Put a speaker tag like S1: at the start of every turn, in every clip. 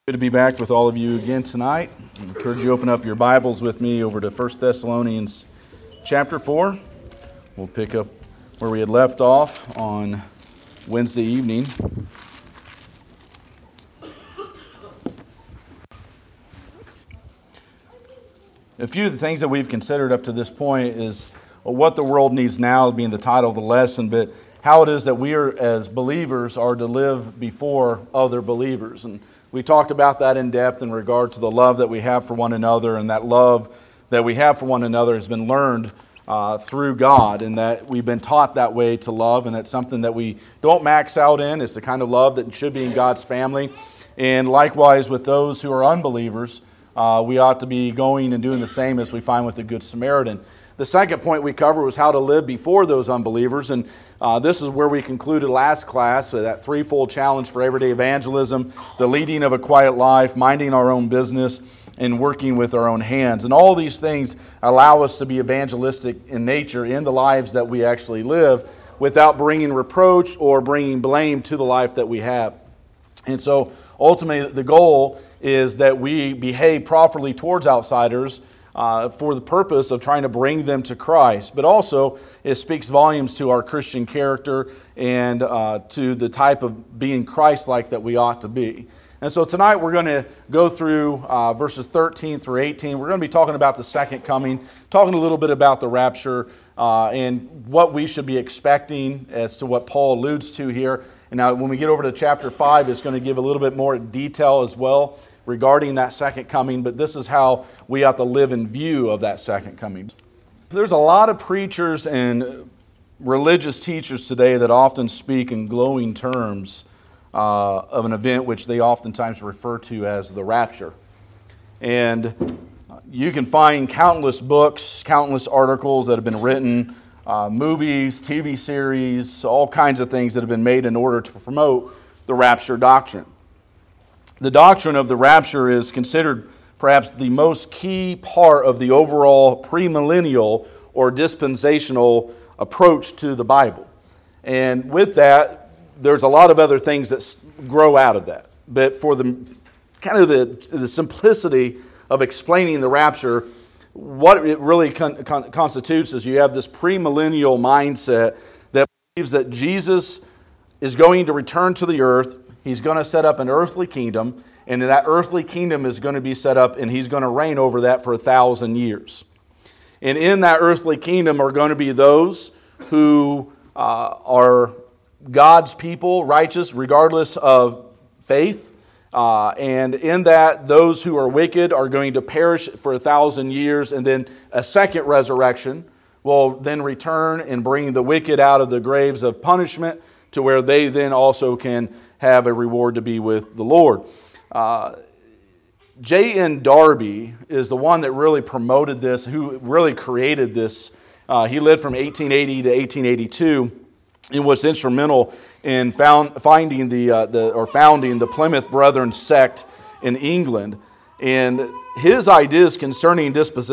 S1: Good to be back with all of you again tonight. I encourage you to open up your Bibles with me over to 1 Thessalonians chapter 4. We'll pick up where we had left off on Wednesday evening. A few of the things that we've considered up to this point is what the world needs now, being the title of the lesson, but how it is that we are, as believers, are to live before other believers. And we talked about that in depth in regard to the love that we have for one another, and that love that we have for one another has been learned through God, and that we've been taught that way to love, and it's something that we don't max out in. It's the kind of love that should be in God's family. And likewise with those who are unbelievers, we ought to be going and doing the same as we find with the Good Samaritan. The second point we covered was how to live before those unbelievers, and this is where we concluded last class, that threefold challenge for everyday evangelism, the leading of a quiet life, minding our own business, and working with our own hands. And all these things allow us to be evangelistic in nature in the lives that we actually live without bringing reproach or bringing blame to the life that we have. And so ultimately the goal is that we behave properly towards outsiders for the purpose of trying to bring them to Christ. But also, it speaks volumes to our Christian character and to the type of being Christ-like that we ought to be. And so tonight we're going to go through verses 13 through 18. We're going to be talking about the second coming, talking a little bit about the rapture, and what we should be expecting as to what Paul alludes to here. And now when we get over to chapter 5, it's going to give a little bit more detail as well regarding that second coming, but this is how we ought to live in view of that second coming. There's a lot of preachers and religious teachers today that often speak in glowing terms of an event which they oftentimes refer to as the rapture. And you can find countless books, countless articles that have been written, movies, TV series, all kinds of things that have been made in order to promote the rapture doctrine. The doctrine of the rapture is considered perhaps the most key part of the overall premillennial or dispensational approach to the Bible. And with that, there's a lot of other things that grow out of that. But for the kind of the simplicity of explaining the rapture, what it really constitutes is you have this premillennial mindset that believes that Jesus is going to return to the earth. He's going to set up an earthly kingdom, and that earthly kingdom is going to be set up, and he's going to reign over that for 1,000 years. And in that earthly kingdom are going to be those who are God's people, righteous, regardless of faith. And in that, those who are wicked are going to perish for 1,000 years, and then a second resurrection will then return and bring the wicked out of the graves of punishment to where they then also can have a reward to be with the Lord. J.N. Darby is the one that really promoted this, who really created this. He lived from 1880 to 1882 and was instrumental in founding the Plymouth Brethren sect in England. And his ideas concerning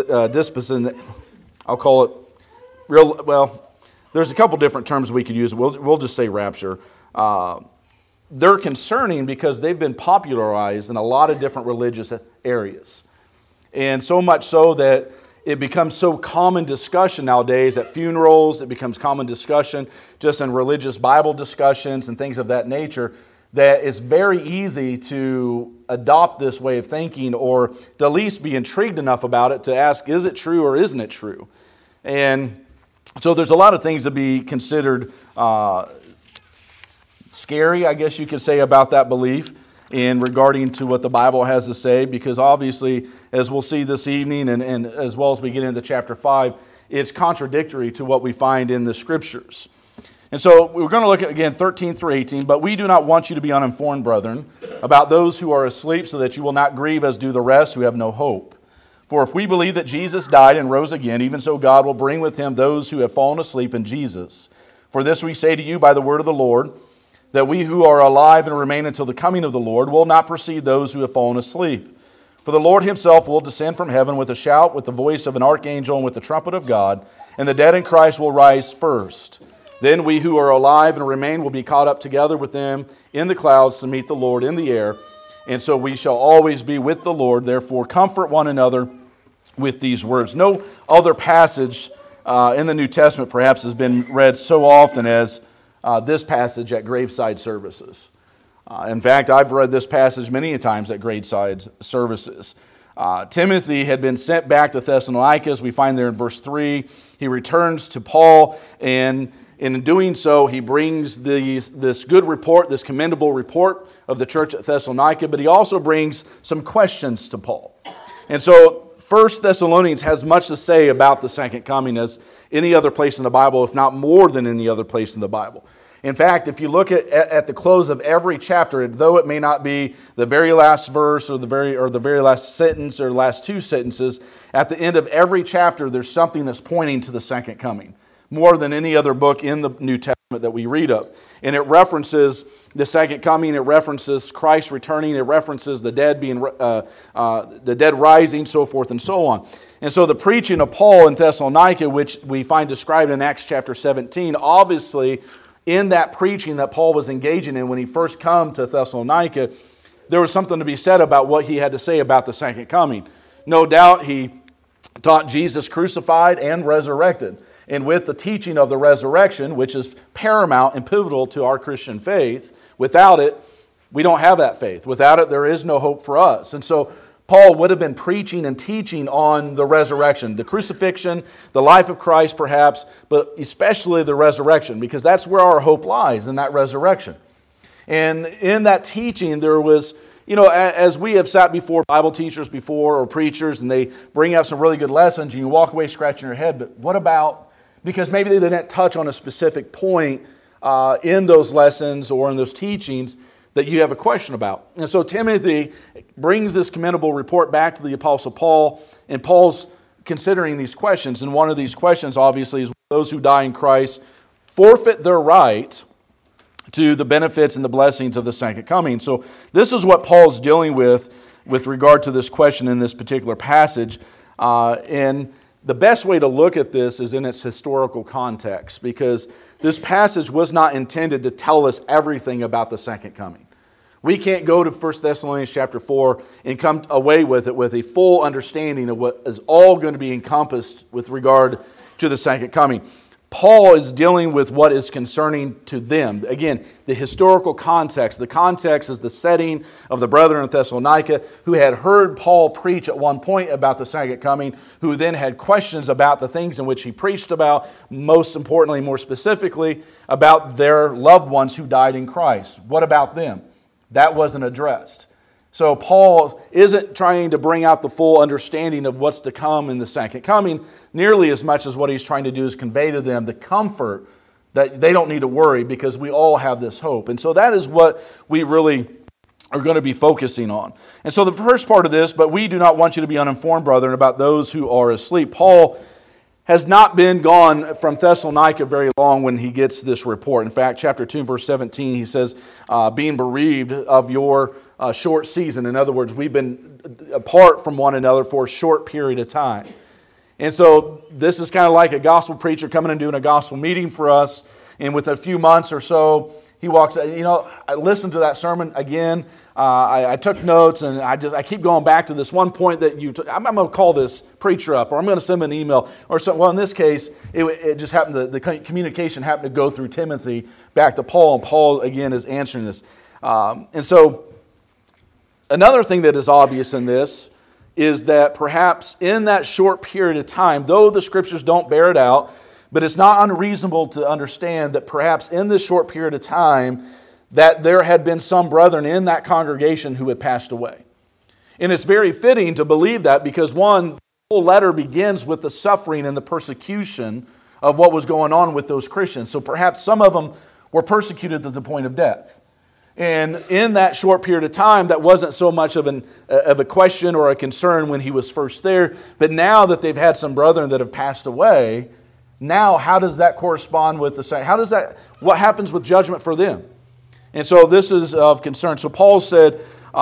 S1: I'll call it there's a couple different terms we could use. We'll just say rapture. They're concerning because they've been popularized in a lot of different religious areas. And so much so that it becomes so common discussion nowadays at funerals. It becomes common discussion just in religious Bible discussions and things of that nature, that it's very easy to adopt this way of thinking, or to at least be intrigued enough about it to ask, is it true or isn't it true? And so there's a lot of things to be considered scary, I guess you could say, about that belief in regarding to what the Bible has to say, because obviously, as we'll see this evening and as well as we get into chapter 5, it's contradictory to what we find in the Scriptures. And so we're going to look at, again, 13 through 18, but we do not want you to be uninformed, brethren, about those who are asleep, so that you will not grieve as do the rest who have no hope. For if we believe that Jesus died and rose again, even so God will bring with him those who have fallen asleep in Jesus. For this we say to you by the word of the Lord, that we who are alive and remain until the coming of the Lord will not precede those who have fallen asleep. For the Lord himself will descend from heaven with a shout, with the voice of an archangel, and with the trumpet of God, and the dead in Christ will rise first. Then we who are alive and remain will be caught up together with them in the clouds to meet the Lord in the air, And so we shall always be with the Lord. Therefore, comfort one another with these words. No other passage in the New Testament perhaps has been read so often as this passage at graveside services. In fact, I've read this passage many times at graveside services. Timothy had been sent back to Thessalonica, as we find there in verse 3. He returns to Paul, and in doing so, he brings this good report, this commendable report of the church at Thessalonica, but he also brings some questions to Paul. And so 1 Thessalonians has much to say about the second coming as any other place in the Bible, if not more than any other place in the Bible. In fact, if you look at the close of every chapter, though it may not be the very last verse or the very last sentence or last two sentences, at the end of every chapter, there's something that's pointing to the second coming, more than any other book in the New Testament that we read of. And it references the second coming, it references Christ returning, it references the dead the dead rising, so forth and so on. And so the preaching of Paul in Thessalonica, which we find described in Acts chapter 17, obviously in that preaching that Paul was engaging in when he first came to Thessalonica, there was something to be said about what he had to say about the second coming. No doubt he taught Jesus crucified and resurrected. And with the teaching of the resurrection, which is paramount and pivotal to our Christian faith, without it, we don't have that faith. Without it, there is no hope for us. And so Paul would have been preaching and teaching on the resurrection, the crucifixion, the life of Christ perhaps, but especially the resurrection, because that's where our hope lies, in that resurrection. And in that teaching, there was, as we have sat before Bible teachers before or preachers, and they bring out some really good lessons, and you walk away scratching your head, but what about, because maybe they didn't touch on a specific point in those lessons or in those teachings that you have a question about. And so Timothy brings this commendable report back to the Apostle Paul, and Paul's considering these questions. And one of these questions, obviously, is those who die in Christ forfeit their right to the benefits and the blessings of the second coming. So this is what Paul's dealing with regard to this question in this particular passage. And the best way to look at this is in its historical context, because this passage was not intended to tell us everything about the second coming. We can't go to 1 Thessalonians chapter 4 and come away with it with a full understanding of what is all going to be encompassed with regard to the second coming. Paul is dealing with what is concerning to them. Again, the historical context. The context is the setting of the brethren in Thessalonica who had heard Paul preach at one point about the second coming, who then had questions about the things in which he preached about, most importantly, more specifically, about their loved ones who died in Christ. What about them? That wasn't addressed. So Paul isn't trying to bring out the full understanding of what's to come in the second coming nearly as much as what he's trying to do is convey to them the comfort that they don't need to worry because we all have this hope. And so that is what we really are going to be focusing on. And so the first part of this, but we do not want you to be uninformed, brethren, about those who are asleep. Paul has not been gone from Thessalonica very long when he gets this report. In fact, chapter 2, verse 17, he says, being bereaved of your short season. In other words, we've been apart from one another for a short period of time. And so this is kind of like a gospel preacher coming and doing a gospel meeting for us. And with a few months or so, he walks, I listened to that sermon again. I took notes, and I keep going back to this one point that I'm going to call this preacher up, or I'm going to send him an email, or something. Well, in this case, it just happened. The communication happened to go through Timothy back to Paul, and Paul again is answering this. And so, another thing that is obvious in this is that perhaps in that short period of time, though the Scriptures don't bear it out, but it's not unreasonable to understand that perhaps in this short period of time that there had been some brethren in that congregation who had passed away. And it's very fitting to believe that because, one, the whole letter begins with the suffering and the persecution of what was going on with those Christians. So perhaps some of them were persecuted to the point of death. And in that short period of time, that wasn't so much of a question or a concern when he was first there. But now that they've had some brethren that have passed away, now how does that correspond with the same? What happens with judgment for them? And so this is of concern. So Paul said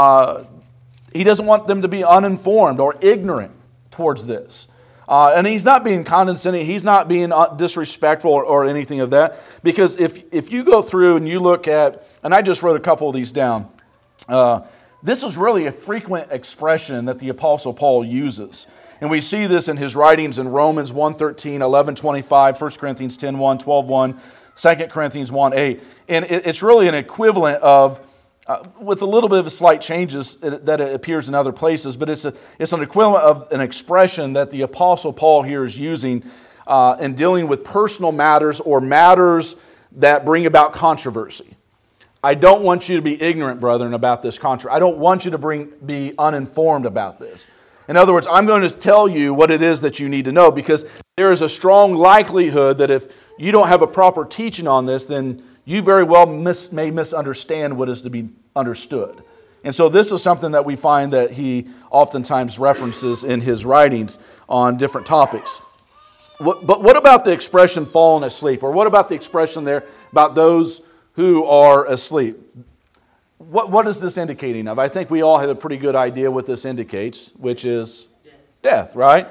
S1: he doesn't want them to be uninformed or ignorant towards this. And he's not being condescending. He's not being disrespectful or anything of that. Because if you go through and you look at, and I just wrote a couple of these down. This is really a frequent expression that the Apostle Paul uses. And we see this in his writings in Romans 1:13, 11:25, 1 Corinthians 10:1, 12:1, 2 Corinthians 1:8. And it's really an equivalent of, with a little bit of slight changes that it appears in other places, but it's an equivalent of an expression that the Apostle Paul here is using in dealing with personal matters or matters that bring about controversy. I don't want you to be ignorant, brethren, about this controversy. I don't want you to be uninformed about this. In other words, I'm going to tell you what it is that you need to know, because there is a strong likelihood that if you don't have a proper teaching on this, then you very well may misunderstand what is to be understood. And so this is something that we find that he oftentimes references in his writings on different topics. But what about the expression fallen asleep? Or what about the expression there about those who are asleep? What is this indicating of? I think we all have a pretty good idea what this indicates, which is death, right?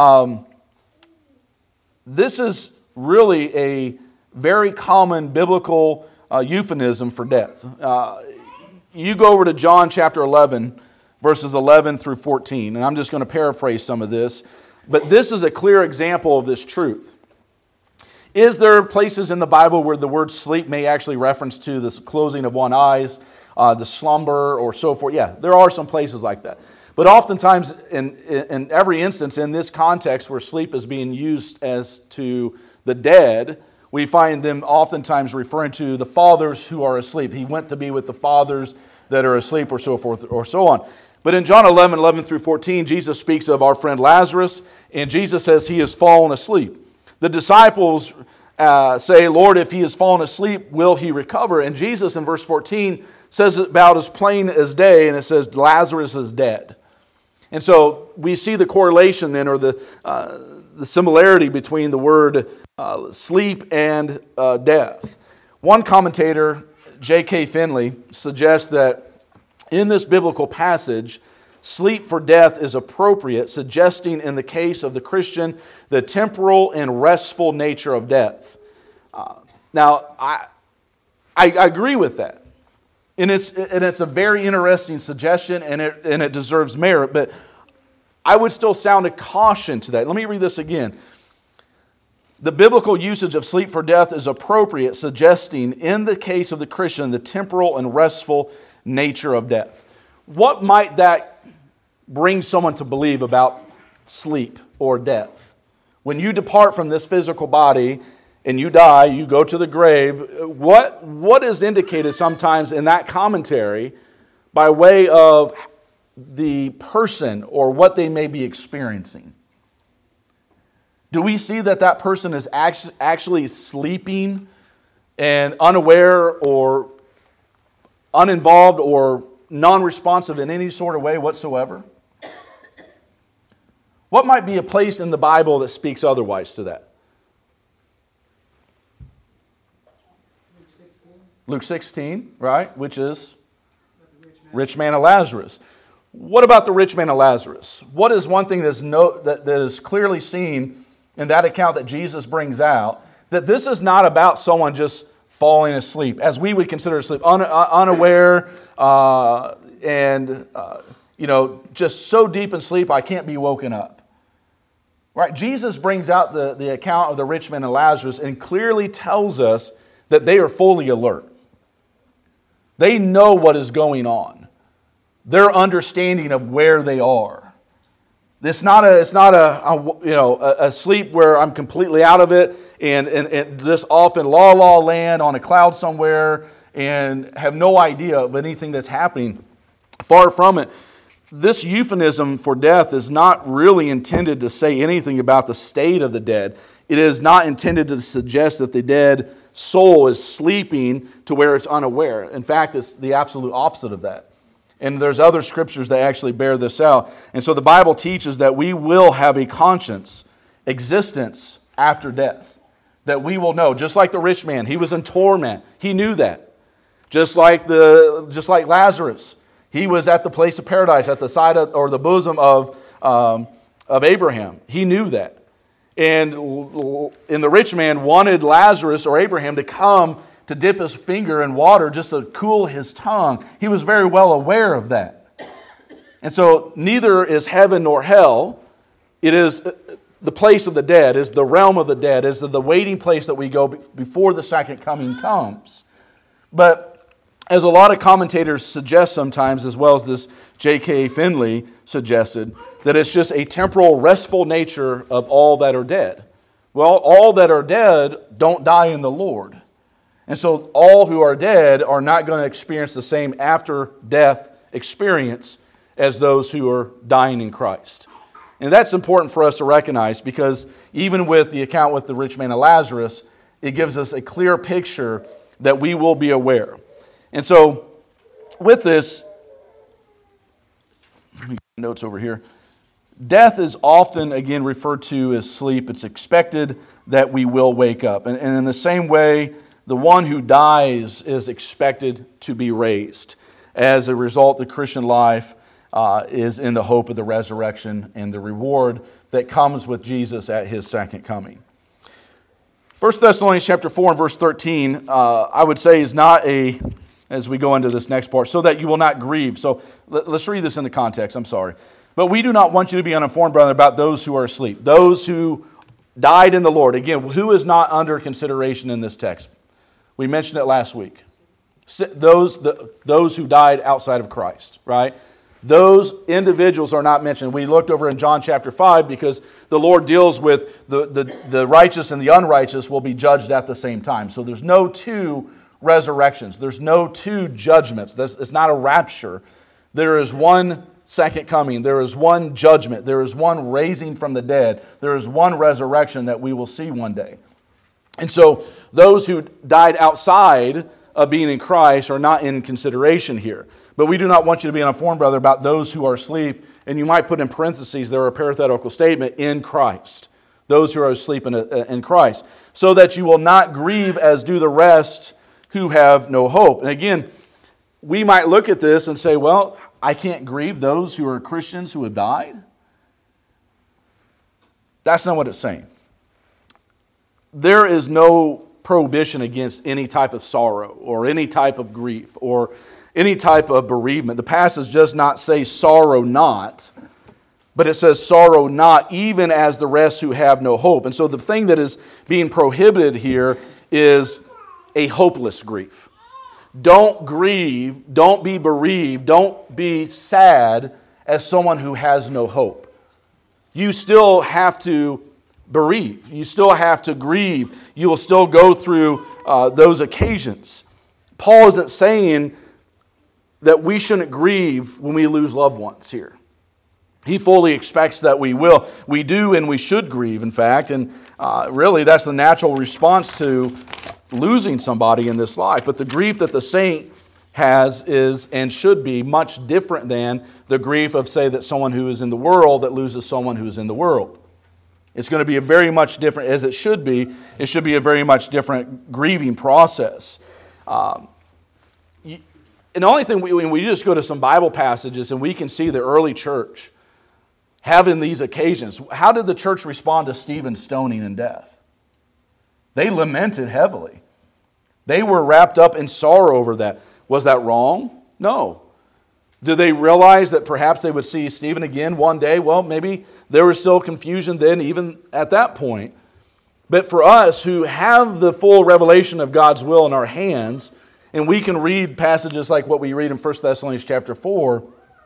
S1: This is really a very common biblical euphemism for death. You go over to John chapter 11, verses 11 through 14, and I'm just going to paraphrase some of this, but this is a clear example of this truth. Is there places in the Bible where the word sleep may actually reference to the closing of one's eyes, the slumber, or so forth? Yeah, there are some places like that. But oftentimes, in every instance in this context where sleep is being used as to the dead, we find them oftentimes referring to the fathers who are asleep. He went to be with the fathers that are asleep, or so forth, or so on. But in John 11 through 14, Jesus speaks of our friend Lazarus, and Jesus says he has fallen asleep. The disciples say, Lord, if he has fallen asleep, will he recover? And Jesus in verse 14 says it about as plain as day, and it says Lazarus is dead. And so we see the correlation then, or the similarity between the word sleep and death. One commentator, J.K. Finley, suggests that in this biblical passage, sleep for death is appropriate, suggesting in the case of the Christian the temporal and restful nature of death. Now, I agree with that. And it's a very interesting suggestion, and it deserves merit, but I would still sound a caution to that. Let me read this again. The biblical usage of sleep for death is appropriate, suggesting in the case of the Christian the temporal and restful nature of death. What might that bring someone to believe about sleep or death? When you depart from this physical body and you die, you go to the grave, what is indicated sometimes in that commentary by way of the person or what they may be experiencing? Do we see that person is actually sleeping and unaware or uninvolved or non-responsive in any sort of way whatsoever? What might be a place in the Bible that speaks otherwise to that? Luke 16, right? Which is rich man of Lazarus. What about the rich man of Lazarus? What is one thing that is clearly seen in that account that Jesus brings out? That this is not about someone just falling asleep, as we would consider asleep, unaware, just so deep in sleep I can't be woken up. Right? Jesus brings out the account of the rich man and Lazarus and clearly tells us that they are fully alert. They know what is going on. Their understanding of where they are. It's not a sleep where I'm completely out of it and just off in la land on a cloud somewhere and have no idea of anything that's happening. Far from it. This euphemism for death is not really intended to say anything about the state of the dead. It is not intended to suggest that the dead soul is sleeping to where it's unaware. In fact, it's the absolute opposite of that. And there's other scriptures that actually bear this out. And so the Bible teaches that we will have a conscience, existence after death. That we will know. Just like the rich man, he was in torment. He knew that. Just like Lazarus, he was at the place of paradise, at the side of, or the bosom of Abraham. He knew that. And the rich man wanted Lazarus or Abraham to come to dip his finger in water just to cool his tongue. He was very well aware of that. And so neither is heaven nor hell. It is the place of the dead, is the realm of the dead, is the waiting place that we go before the second coming comes. But as a lot of commentators suggest sometimes, as well as this J.K. Finley suggested, that it's just a temporal, restful nature of all that are dead. Well, all that are dead don't die in the Lord. And so all who are dead are not going to experience the same after-death experience as those who are dying in Christ. And that's important for us to recognize, because even with the account with the rich man and Lazarus, it gives us a clear picture that we will be aware. And so with this, let me get notes over here. Death is often, again, referred to as sleep. It's expected that we will wake up. And in the same way, the one who dies is expected to be raised. As a result, the Christian life is in the hope of the resurrection and the reward that comes with Jesus at His second coming. 1 Thessalonians chapter 4 and verse 13, I would say is not as we go into this next part, so that you will not grieve. So let's read this in the context, I'm sorry. But we do not want you to be uninformed, brother, about those who are asleep, those who died in the Lord. Again, who is not under consideration in this text? We mentioned it last week. Those who died outside of Christ, right? Those individuals are not mentioned. We looked over in John chapter 5 because the Lord deals with the righteous and the unrighteous will be judged at the same time. So there's no two resurrections. There's no two judgments. It's not a rapture. There is one second coming. There is one judgment. There is one raising from the dead. There is one resurrection that we will see one day. And so those who died outside of being in Christ are not in consideration here. But we do not want you to be uninformed, brother, about those who are asleep. And you might put in parentheses there a parenthetical statement, in Christ. Those who are asleep in Christ. So that you will not grieve as do the rest who have no hope. And again, we might look at this and say, well, I can't grieve those who are Christians who have died. That's not what it's saying. There is no prohibition against any type of sorrow or any type of grief or any type of bereavement. The passage does not say sorrow not, but it says sorrow not even as the rest who have no hope. And so the thing that is being prohibited here is a hopeless grief. Don't grieve, don't be bereaved, don't be sad as someone who has no hope. You still have to bereave. You still have to grieve. You will still go through those occasions. Paul isn't saying that we shouldn't grieve when we lose loved ones here. He fully expects that we will. We do and we should grieve, in fact. And really, that's the natural response to losing somebody in this life. But the grief that the saint has is and should be much different than the grief of, say, that someone who is in the world that loses someone who is in the world. It's going to be a very much different, as it should be. It should be a very much different grieving process. And the only thing, when we just go to some Bible passages and we can see the early church having these occasions. How did the church respond to Stephen's stoning and death? They lamented heavily. They were wrapped up in sorrow over that. Was that wrong? No. Did they realize that perhaps they would see Stephen again one day? Well, maybe there was still confusion then, even at that point. But for us who have the full revelation of God's will in our hands, and we can read passages like what we read in 1 Thessalonians chapter 4,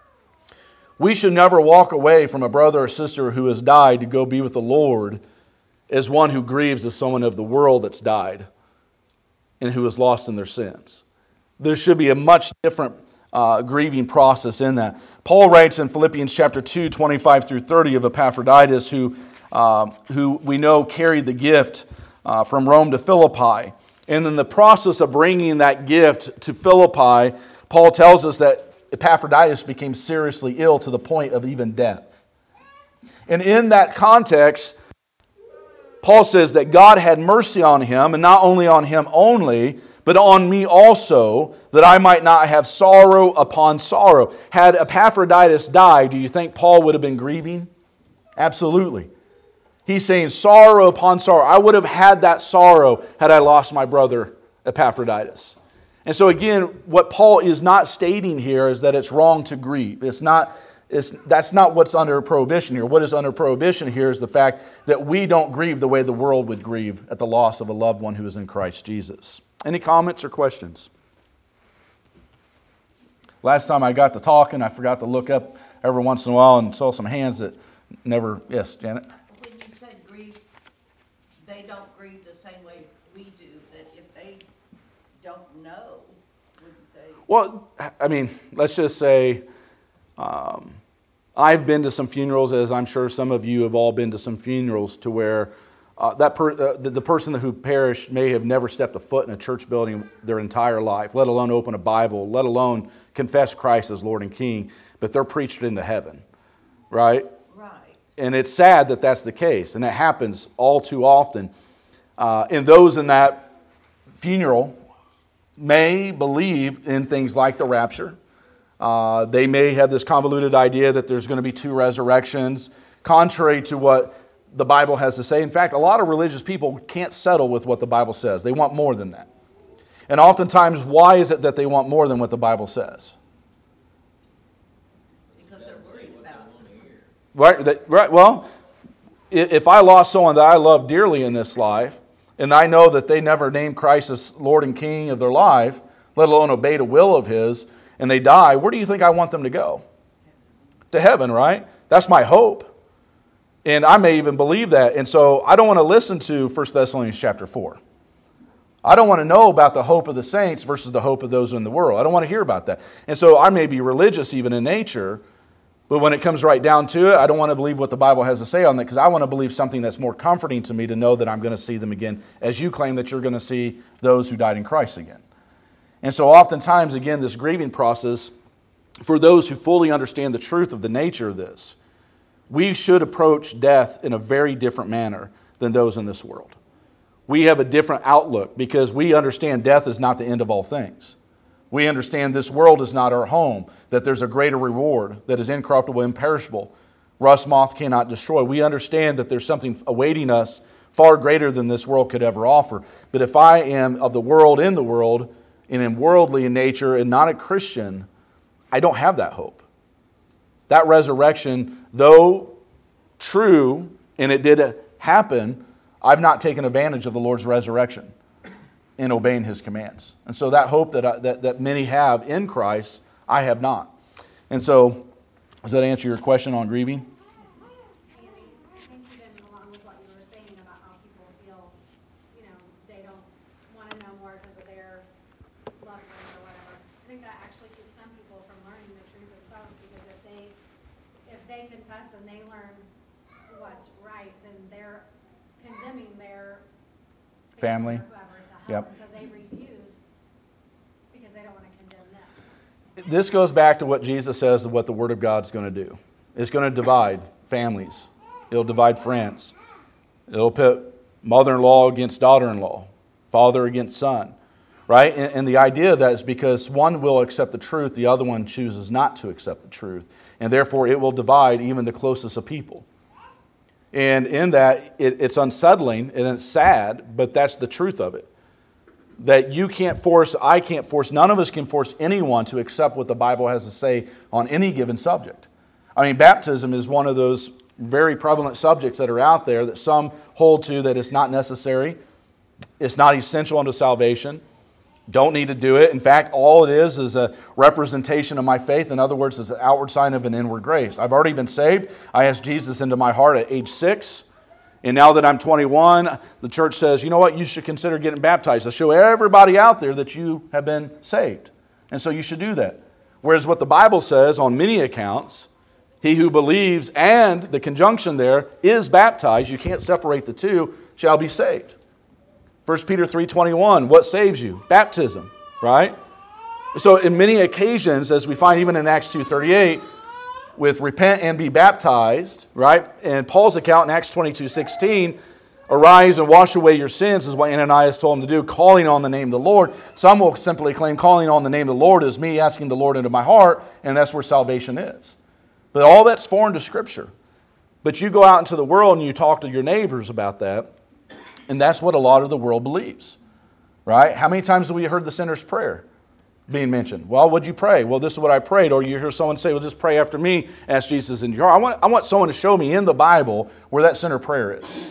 S1: we should never walk away from a brother or sister who has died to go be with the Lord as one who grieves as someone of the world that's died and who is lost in their sins. There should be a much different grieving process in that. Paul writes in Philippians chapter 2, 25 through 30 of Epaphroditus, who we know carried the gift from Rome to Philippi. And in the process of bringing that gift to Philippi, Paul tells us that Epaphroditus became seriously ill to the point of even death. And in that context, Paul says that God had mercy on him, and not only on him only, but on me also, that I might not have sorrow upon sorrow. Had Epaphroditus died, do you think Paul would have been grieving? Absolutely. He's saying sorrow upon sorrow. I would have had that sorrow had I lost my brother Epaphroditus. And so again, what Paul is not stating here is that it's wrong to grieve. It's not That's not what's under prohibition here. What is under prohibition here is the fact that we don't grieve the way the world would grieve at the loss of a loved one who is in Christ Jesus. Any comments or questions? Last time I got to talking, I forgot to look up every once in a while and saw some hands that never... Yes, Janet?
S2: When you said grief, they don't grieve the same way we do, that if they don't know, wouldn't they?
S1: Well, I mean, let's just say... I've been to some funerals, as I'm sure some of you have all been to some funerals, to where the person who perished may have never stepped a foot in a church building their entire life, let alone open a Bible, let alone confess Christ as Lord and King, but they're preached into heaven, right?
S2: Right.
S1: And it's sad that that's the case, and it happens all too often. And those in that funeral may believe in things like the rapture. They may have this convoluted idea that there's going to be two resurrections, contrary to what the Bible has to say. In fact, a lot of religious people can't settle with what the Bible says. They want more than that. And oftentimes, why is it that they want more than what the Bible says?
S2: Because they're worried about it.
S1: Right. Well, if I lost someone that I love dearly in this life, and I know that they never named Christ as Lord and King of their life, let alone obeyed a will of His, and they die, where do you think I want them to go? To heaven, right? That's my hope. And I may even believe that. And so I don't want to listen to 1 Thessalonians chapter 4. I don't want to know about the hope of the saints versus the hope of those in the world. I don't want to hear about that. And so I may be religious even in nature, but when it comes right down to it, I don't want to believe what the Bible has to say on that, because I want to believe something that's more comforting to me to know that I'm going to see them again, as you claim that you're going to see those who died in Christ again. And so oftentimes, again, this grieving process, for those who fully understand the truth of the nature of this, we should approach death in a very different manner than those in this world. We have a different outlook because we understand death is not the end of all things. We understand this world is not our home, that there's a greater reward that is incorruptible, imperishable. Rust, moth cannot destroy. We understand that there's something awaiting us far greater than this world could ever offer. But if I am of the world, in the world, and am worldly in nature and not a Christian, I don't have that hope. That resurrection, though true, and it did happen, I've not taken advantage of the Lord's resurrection in obeying His commands. And so that hope that many have in Christ, I have not. And so, does that answer your question on grieving? Family. Yep.
S3: So they refuse because they don't want to condemn them.
S1: This goes back to what Jesus says of what the Word of God's going to do. It's going to divide families. It'll divide friends. It'll put mother-in-law against daughter-in-law, father against son, right? And the idea of that is because one will accept the truth, the other one chooses not to accept the truth. And therefore it will divide even the closest of people. And in that, it's unsettling and it's sad, but that's the truth of it. That you can't force, I can't force, none of us can force anyone to accept what the Bible has to say on any given subject. I mean, baptism is one of those very prevalent subjects that are out there that some hold to that it's not necessary, it's not essential unto salvation, don't need to do it. In fact, all it is a representation of my faith. In other words, it's an outward sign of an inward grace. I've already been saved. I asked Jesus into my heart at age 6. And now that I'm 21, the church says, you know what, you should consider getting baptized to show everybody out there that you have been saved. And so you should do that. Whereas what the Bible says on many accounts, he who believes and the conjunction there is baptized, you can't separate the two, shall be saved. 1 Peter 3:21, what saves you? Baptism, right? So in many occasions, as we find even in Acts 2:38, with repent and be baptized, right? And Paul's account in Acts 22:16, arise and wash away your sins is what Ananias told him to do, calling on the name of the Lord. Some will simply claim calling on the name of the Lord is me asking the Lord into my heart, and that's where salvation is. But all that's foreign to Scripture. But you go out into the world and you talk to your neighbors about that, and that's what a lot of the world believes, right? How many times have we heard the sinner's prayer? being mentioned. Well, what'd you pray? Well, this is what I prayed. Or you hear someone say, well, just pray after me, ask Jesus in your heart. I want someone to show me in the Bible where that sinner prayer is.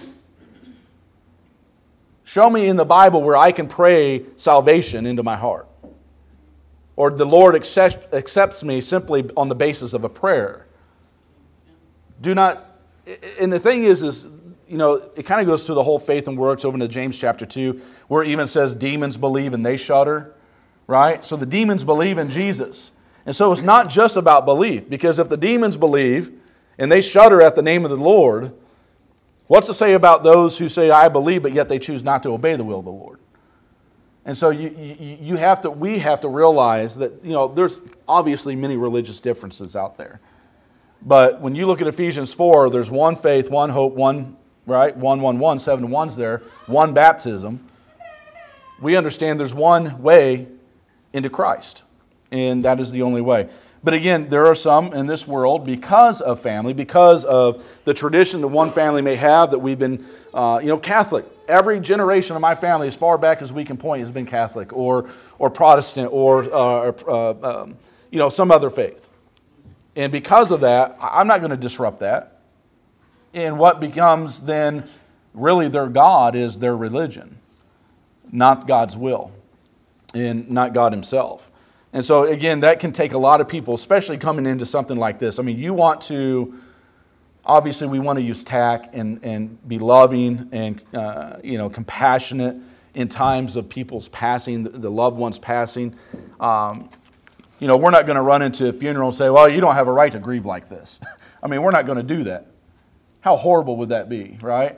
S1: Show me in the Bible where I can pray salvation into my heart. Or the Lord accepts me simply on the basis of a prayer. Do not, and the thing is, you know, it kind of goes through the whole faith and works over into James chapter 2, where it even says demons believe and they shudder, right? So the demons believe in Jesus. And so it's not just about belief, because if the demons believe and they shudder at the name of the Lord, what's to say about those who say, I believe, but yet they choose not to obey the will of the Lord? And so we have to realize that, you know, there's obviously many religious differences out there. But when you look at Ephesians 4, there's one faith, one hope, one, right? 7 ones there, one baptism. We understand there's one way into Christ, and that is the only way. But again, there are some in this world, because of family, because of the tradition that one family may have, that we've been, Catholic. Every generation of my family, as far back as we can point, has been Catholic or Protestant or some other faith. And because of that, I'm not going to disrupt that. And what becomes then really their God is their religion, not God's will, and not God Himself. And so again, that can take a lot of people, especially coming into something like this. I mean, obviously we want to use tact and be loving and compassionate in times of people's passing, the loved ones passing. We're not going to run into a funeral and say, well, you don't have a right to grieve like this. I mean, we're not going to do that. How horrible would that be, right?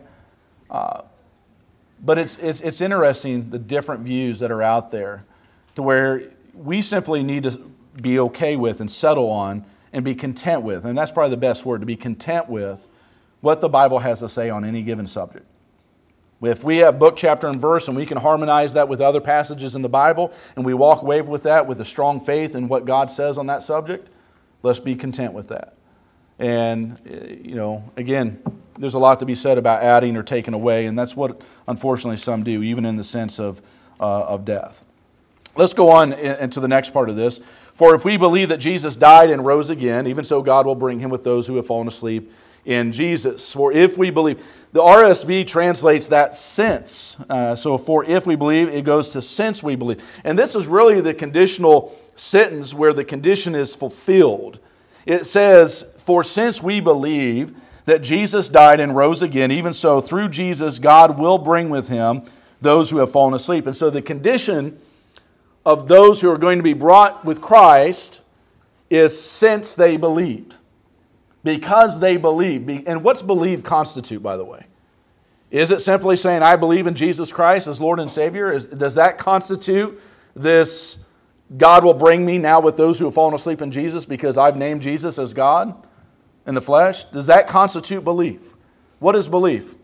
S1: But it's interesting, the different views that are out there, to where we simply need to be okay with and settle on and be content with, and that's probably the best word, to be content with what the Bible has to say on any given subject. If we have book, chapter, and verse, and we can harmonize that with other passages in the Bible, and we walk away with that with a strong faith in what God says on that subject, let's be content with that. And, again, there's a lot to be said about adding or taking away, and that's what, unfortunately, some do, even in the sense of death. Let's go on into the next part of this. For if we believe that Jesus died and rose again, even so God will bring Him with those who have fallen asleep in Jesus. For if we believe, the RSV translates that since. So for if we believe, it goes to since we believe. And this is really the conditional sentence where the condition is fulfilled. It says, for since we believe that Jesus died and rose again, even so through Jesus God will bring with Him those who have fallen asleep. And so the condition of those who are going to be brought with Christ is since they believed. Because they believe. And what's believe constitute, by the way? Is it simply saying, I believe in Jesus Christ as Lord and Savior? Does that constitute this, God will bring me now with those who have fallen asleep in Jesus because I've named Jesus as God in the flesh? Does that constitute belief? What is belief?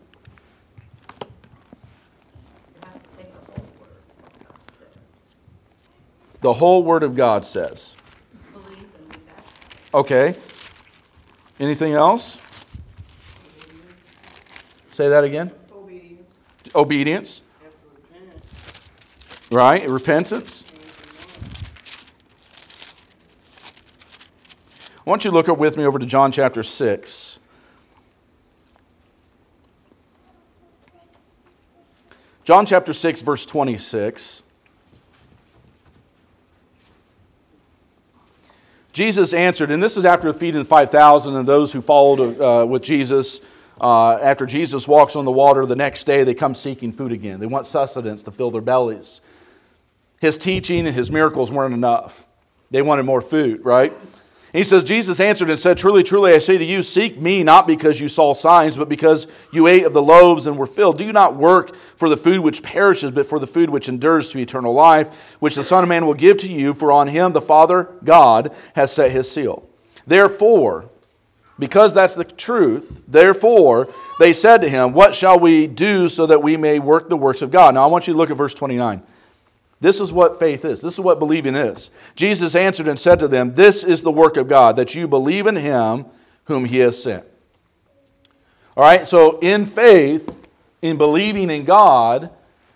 S2: You have to take the whole word, God says.
S1: The whole Word of God says.
S2: Believe and be baptized.
S1: Okay. Anything else? Say that again. Obedience. Right. Repentance. I want you to look up with me over to John chapter 6. John chapter 6, verse 26. Jesus answered, and this is after feeding the 5,000 and those who followed with Jesus. After Jesus walks on the water, the next day they come seeking food again. They want sustenance to fill their bellies. His teaching and His miracles weren't enough. They wanted more food, right? And he says, Jesus answered and said, truly, truly, I say to you, seek me not because you saw signs, but because you ate of the loaves and were filled. Do not work for the food which perishes, but for the food which endures to eternal life, which the Son of Man will give to you, for on Him the Father, God, has set His seal. Therefore, because that's the truth, therefore, they said to Him, what shall we do so that we may work the works of God? Now, I want you to look at verse 29. This is what faith is. This is what believing is. Jesus answered and said to them, this is the work of God, that you believe in Him whom He has sent. All right, so in faith, in believing in God,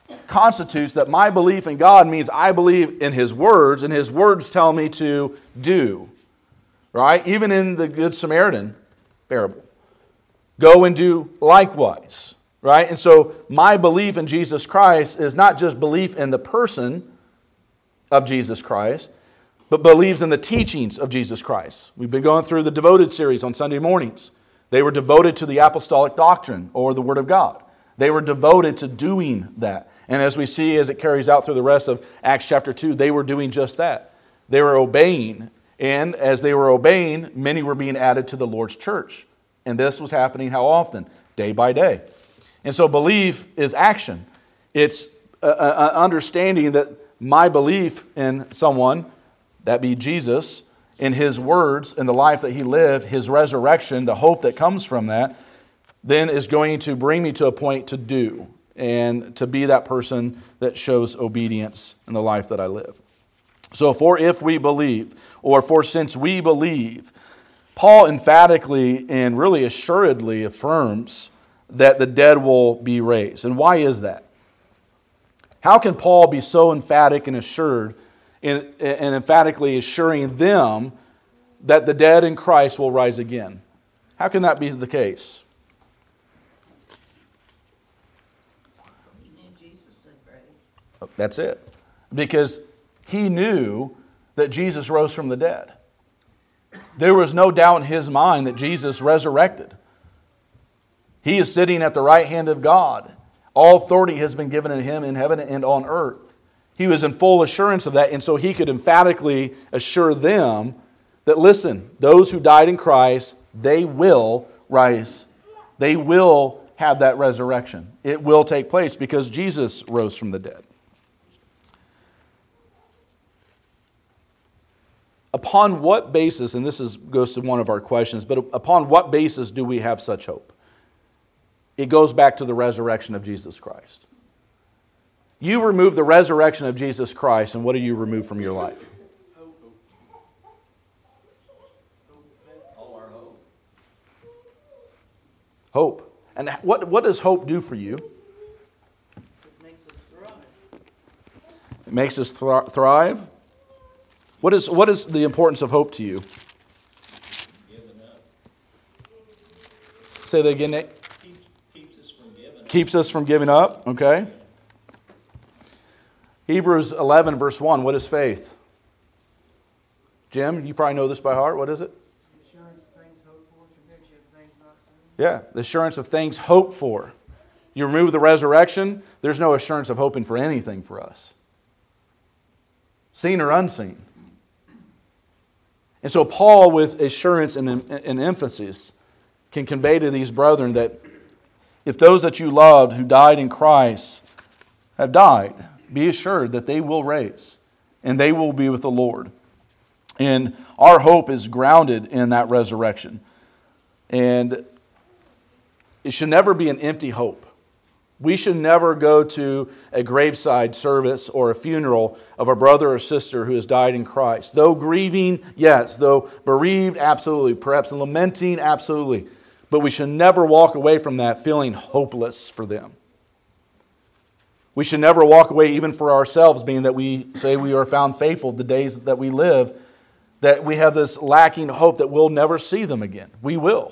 S1: constitutes that my belief in God means I believe in His words, and His words tell me to do. Right? Even in the Good Samaritan parable. Go and do likewise. Right? And so my belief in Jesus Christ is not just belief in the person of Jesus Christ, but believes in the teachings of Jesus Christ. We've been going through the Devoted series on Sunday mornings. They were devoted to the apostolic doctrine or the Word of God. They were devoted to doing that. And as we see as it carries out through the rest of Acts chapter 2, they were doing just that. They were obeying. And as they were obeying, many were being added to the Lord's church. And this was happening how often? Day by day. And so belief is action. It's an understanding that my belief in someone, that be Jesus, in His words, in the life that He lived, His resurrection, the hope that comes from that, then is going to bring me to a point to do and to be that person that shows obedience in the life that I live. So for if we believe, or for since we believe, Paul emphatically and really assuredly affirms that the dead will be raised. And why is that? How can Paul be so emphatic and assured and emphatically assuring them that the dead in Christ will rise again? How can that be the case?
S2: He knew Jesus had raised.
S1: That's it. Because he knew that Jesus rose from the dead. There was no doubt in his mind that Jesus resurrected. He is sitting at the right hand of God. All authority has been given to Him in heaven and on earth. He was in full assurance of that, and so he could emphatically assure them that, listen, those who died in Christ, they will rise. They will have that resurrection. It will take place because Jesus rose from the dead. Upon what basis, and this goes to one of our questions, but upon what basis do we have such hope? It goes back to the resurrection of Jesus Christ. You remove the resurrection of Jesus Christ, and what do you remove from your life? Hope. And what does hope do for you?
S2: It makes us thrive.
S1: It makes us thrive. What is the importance of hope to you?
S4: Giving up.
S1: Say that again, Nate.
S4: Keeps us from giving up.
S1: Keeps us from giving up, okay. Hebrews 11, verse 1, what is faith? Jim, you probably know this by heart. What is it?
S5: Assurance of things hoped for, conviction of things not seen.
S1: Yeah, the assurance of things hoped for. You remove the resurrection, there's no assurance of hoping for anything for us. Seen or unseen. And so Paul, with assurance and emphasis, can convey to these brethren that if those that you loved who died in Christ have died, be assured that they will raise and they will be with the Lord. And our hope is grounded in that resurrection. And it should never be an empty hope. We should never go to a graveside service or a funeral of a brother or sister who has died in Christ. Though grieving, yes. Though bereaved, absolutely. Perhaps lamenting, absolutely. But we should never walk away from that feeling hopeless for them. We should never walk away even for ourselves, being that we say we are found faithful the days that we live, that we have this lacking hope that we'll never see them again. We will.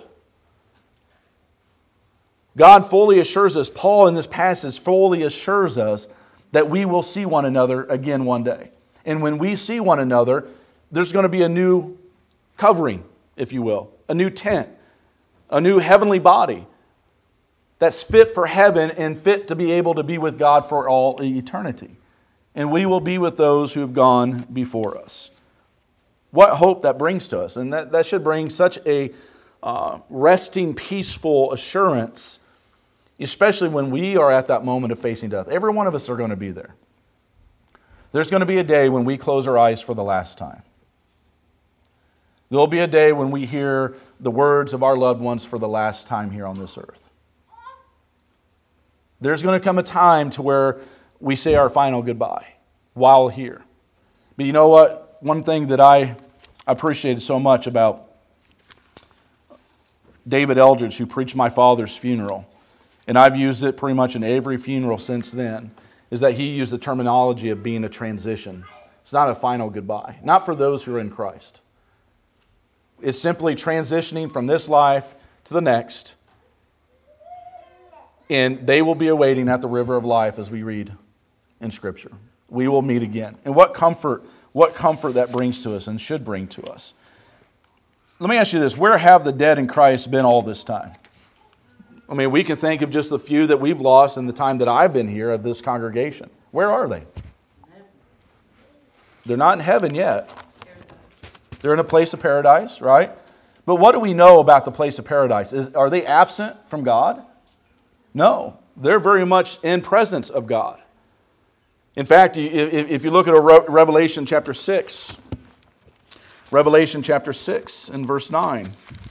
S1: God fully assures us, Paul in this passage fully assures us that we will see one another again one day. And when we see one another, there's going to be a new covering, if you will, a new tent, a new heavenly body that's fit for heaven and fit to be able to be with God for all eternity. And we will be with those who have gone before us. What hope that brings to us. And that should bring such a resting, peaceful assurance, especially when we are at that moment of facing death. Every one of us are going to be there. There's going to be a day when we close our eyes for the last time. There'll be a day when we hear the words of our loved ones for the last time here on this earth. There's going to come a time to where we say our final goodbye while here. But you know what? One thing that I appreciated so much about David Eldridge, who preached my father's funeral, and I've used it pretty much in every funeral since then, is that he used the terminology of being a transition. It's not a final goodbye. Not for those who are in Christ. It's simply transitioning from this life to the next. And they will be awaiting at the river of life, as we read in Scripture. We will meet again. And what comfort that brings to us and should bring to us. Let me ask you this. Where have the dead in Christ been all this time? I mean, we can think of just the few that we've lost in the time that I've been here of this congregation. Where are they? They're not in heaven yet. They're in a place of paradise, right? But what do we know about the place of paradise? Are they absent from God? No. They're very much in presence of God. In fact, if you look at Revelation chapter 6, Revelation chapter 6 and verse 9.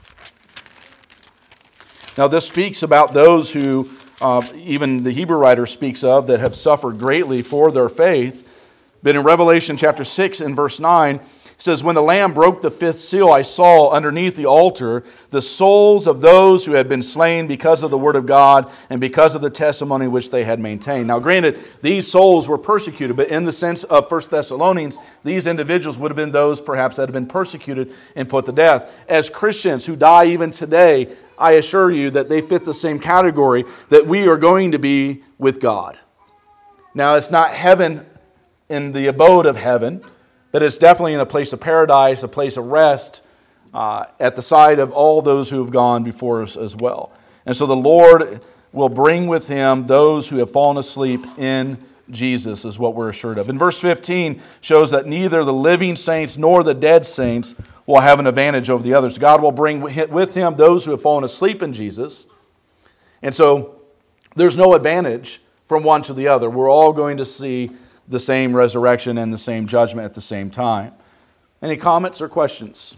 S1: Now this speaks about those who, even the Hebrew writer speaks of, that have suffered greatly for their faith. But in Revelation chapter 6 and verse 9, it says, when the Lamb broke the fifth seal, I saw underneath the altar the souls of those who had been slain because of the word of God and because of the testimony which they had maintained. Now granted, these souls were persecuted, but in the sense of 1 Thessalonians, these individuals would have been those perhaps that had been persecuted and put to death. As Christians who die even today, I assure you that they fit the same category, that we are going to be with God. Now it's not heaven in the abode of heaven, but it's definitely in a place of paradise, a place of rest, at the side of all those who have gone before us as well. And so the Lord will bring with him those who have fallen asleep in Jesus, is what we're assured of. And verse 15 shows that neither the living saints nor the dead saints will have an advantage over the others. God will bring with him those who have fallen asleep in Jesus. And so there's no advantage from one to the other. We're all going to see the same resurrection and the same judgment at the same time. Any comments or questions?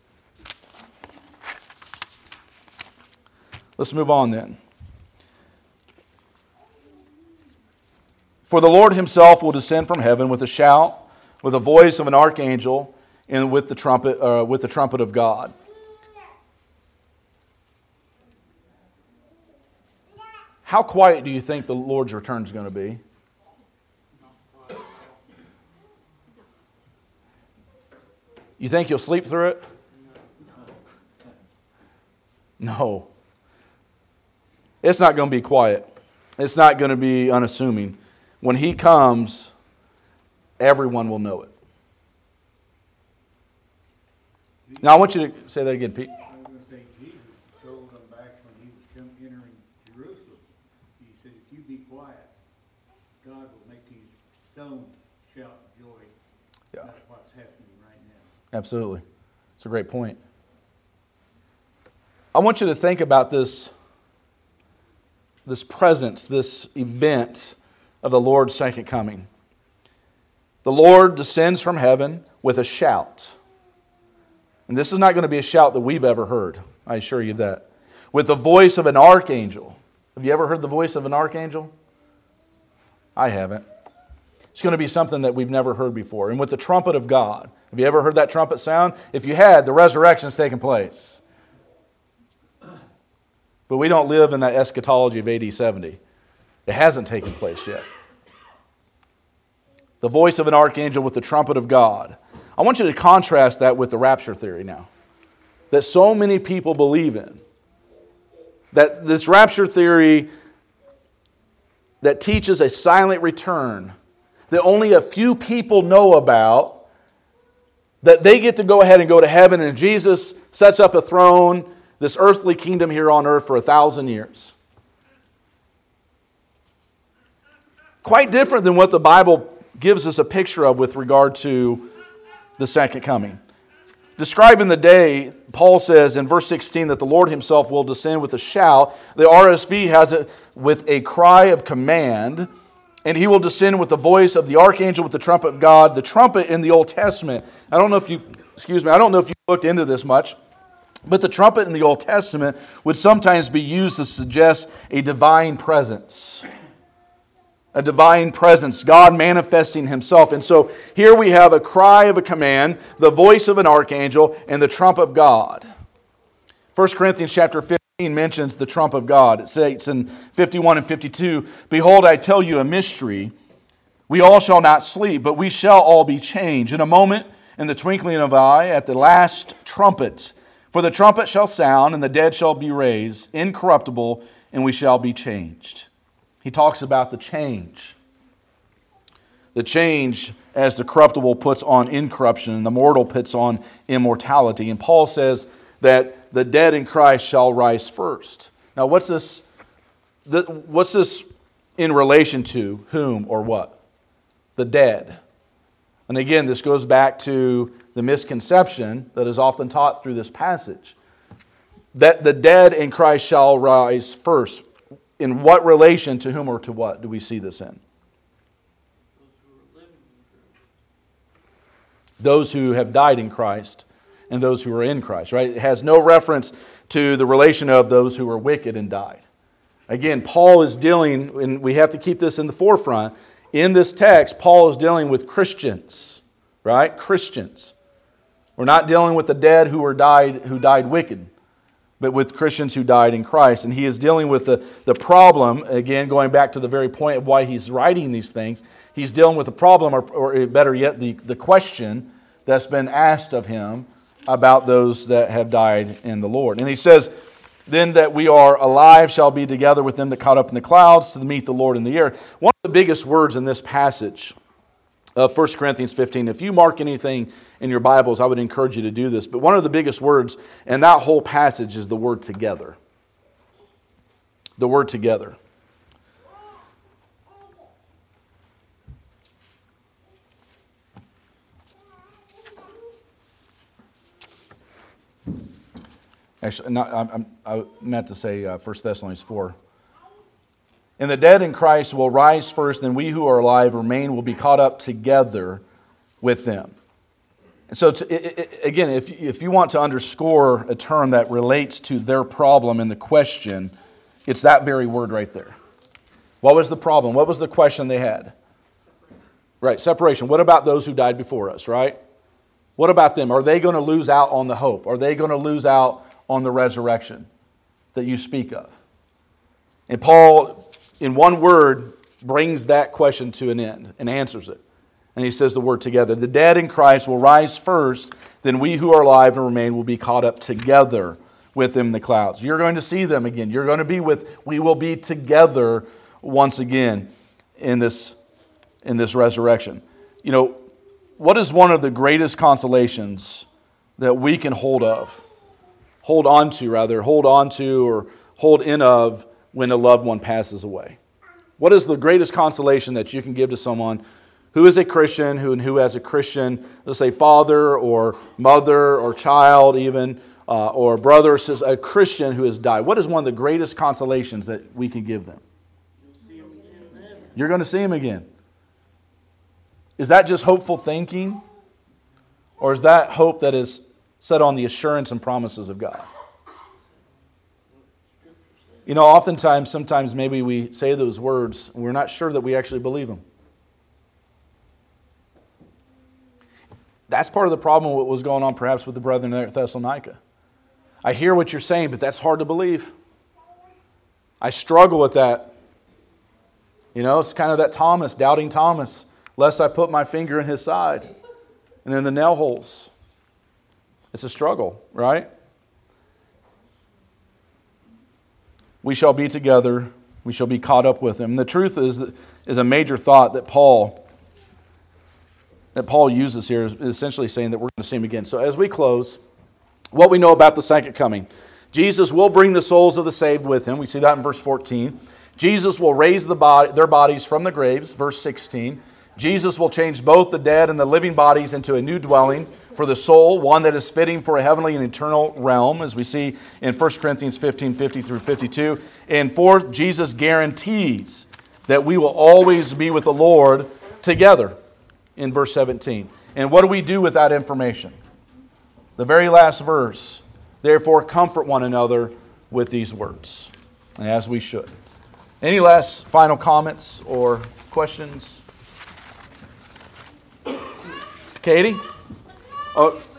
S1: Let's move on then. For the Lord himself will descend from heaven with a shout, with the voice of an archangel, and with the trumpet of God. How quiet do you think the Lord's return is going to be? You think you'll sleep through it? No. It's not going to be quiet. It's not going to be unassuming. When he comes, everyone will know it. Now I want you to say that again, Pete.
S6: I was going to say, Jesus told them back when he was entering Jerusalem, he said, if you be quiet, God will make these stones shout joy.
S1: Yeah.
S6: That's what's happening right now.
S1: Absolutely. It's a great point. I want you to think about this presence, this event of the Lord's second coming. The Lord descends from heaven with a shout. And this is not going to be a shout that we've ever heard. I assure you that. With the voice of an archangel. Have you ever heard the voice of an archangel? I haven't. It's going to be something that we've never heard before. And with the trumpet of God. Have you ever heard that trumpet sound? If you had, the resurrection's taken place. But we don't live in that eschatology of AD 70. It hasn't taken place yet. The voice of an archangel with the trumpet of God. I want you to contrast that with the rapture theory now. That so many people believe in. That this rapture theory that teaches a silent return that only a few people know about, that they get to go ahead and go to heaven and Jesus sets up a throne, this earthly kingdom here on earth for 1,000 years. Quite different than what the Bible gives us a picture of with regard to the second coming. Describing the day, Paul says in verse 16 that the Lord himself will descend with a shout. The RSV has it with a cry of command. And he will descend with the voice of the archangel with the trumpet of God. The trumpet in the Old Testament, I don't know if you looked into this much, but the trumpet in the Old Testament would sometimes be used to suggest a divine presence. A divine presence, God manifesting himself. And so here we have a cry of a command, the voice of an archangel, and the trump of God. 1 Corinthians chapter 15 mentions the trump of God. It states in 51 and 52, behold, I tell you a mystery. We all shall not sleep, but we shall all be changed. In a moment, in the twinkling of an eye, at the last trumpet. For the trumpet shall sound, and the dead shall be raised, incorruptible, and we shall be changed. He talks about the change. The change as the corruptible puts on incorruption, and the mortal puts on immortality. And Paul says that the dead in Christ shall rise first. Now, what's this in relation to whom or what? The dead. And again, this goes back to the misconception that is often taught through this passage, that the dead in Christ shall rise first. In what relation to whom or to what do we see this in? Those who have died in Christ and those who are in Christ, right? It has no reference to the relation of those who were wicked and died. Again, Paul is dealing, and we have to keep this in the forefront. In this text, Paul is dealing with Christians, right? Christians. We're not dealing with the dead who died wicked, but with Christians who died in Christ. And he is dealing with the problem, again, going back to the very point of why he's writing these things. He's dealing with the problem, or better yet, the question that's been asked of him about those that have died in the Lord. And he says, then that we are alive shall be together with them that caught up in the clouds to meet the Lord in the air. One of the biggest words in this passage of 1 Corinthians 15, if you mark anything in your Bibles, I would encourage you to do this. But one of the biggest words in that whole passage is the word together. The word together. Actually, I meant to say 1 Thessalonians 4. And the dead in Christ will rise first, then we who are alive remain will be caught up together with them. And so, again, if you want to underscore a term that relates to their problem in the question, it's that very word right there. What was the problem? What was the question they had? Right, separation. What about those who died before us, right? What about them? Are they going to lose out on the hope? Are they going to lose out on the resurrection that you speak of? And Paul, in one word, brings that question to an end and answers it. And he says the word together. The dead in Christ will rise first, then we who are alive and remain will be caught up together with them in the clouds. You're going to see them again. You're going to be we will be together once again in this resurrection. You know, what is one of the greatest consolations that we can hold on to, or hold in of when a loved one passes away? What is the greatest consolation that you can give to someone who is a Christian, who has a Christian, let's say father or mother or child even, or brother or sister, a Christian who has died? What is one of the greatest consolations that we can give them? You're going to see him again. Is that just hopeful thinking? Or is that hope that is set on the assurance and promises of God? You know, sometimes maybe we say those words and we're not sure that we actually believe them. That's part of the problem with what was going on perhaps with the brethren there at Thessalonica. I hear what you're saying, but that's hard to believe. I struggle with that. You know, it's kind of that Thomas, doubting Thomas, lest I put my finger in his side and in the nail holes. It's a struggle, right? We shall be together. We shall be caught up with him. And the truth is a major thought that Paul uses here is essentially saying that we're going to see him again. So as we close, what we know about the second coming. Jesus will bring the souls of the saved with him. We see that in verse 14. Jesus will raise their bodies from the graves, verse 16. Jesus will change both the dead and the living bodies into a new dwelling for the soul, one that is fitting for a heavenly and eternal realm, as we see in 1 Corinthians 15, 50 through 52. And fourth, Jesus guarantees that we will always be with the Lord together in verse 17. And what do we do with that information? The very last verse, therefore comfort one another with these words, and as we should. Any last final comments or questions? Katie? Oh.
S7: Does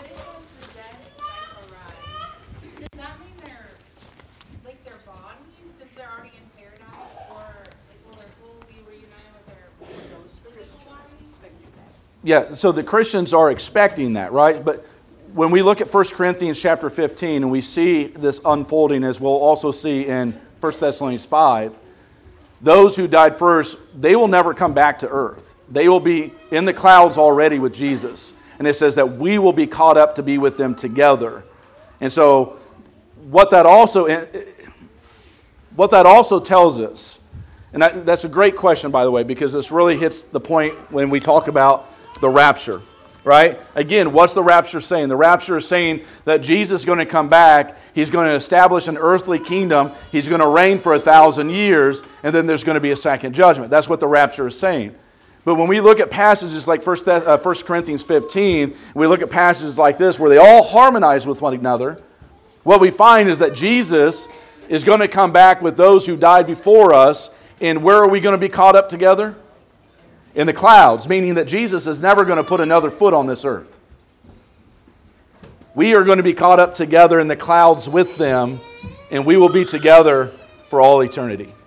S7: that mean their bodies, since they're already in paradise, or will their soul be reunited with their physical
S1: Yeah, so the Christians are expecting that, right? But when we look at 1 Corinthians chapter 15 and we see this unfolding, as we'll also see in 1 Thessalonians 5, those who died first, they will never come back to earth. They will be in the clouds already with Jesus. And it says that we will be caught up to be with them together. And so what that also tells us, and that's a great question, by the way, because this really hits the point when we talk about the rapture, right? Again, what's the rapture saying? The rapture is saying that Jesus is going to come back. He's going to establish an earthly kingdom. He's going to reign for 1,000 years, and then there's going to be a second judgment. That's what the rapture is saying. But when we look at passages like 1 Corinthians 15, we look at passages like this where they all harmonize with one another, what we find is that Jesus is going to come back with those who died before us, and where are we going to be caught up together? In the clouds, meaning that Jesus is never going to put another foot on this earth. We are going to be caught up together in the clouds with them, and we will be together for all eternity.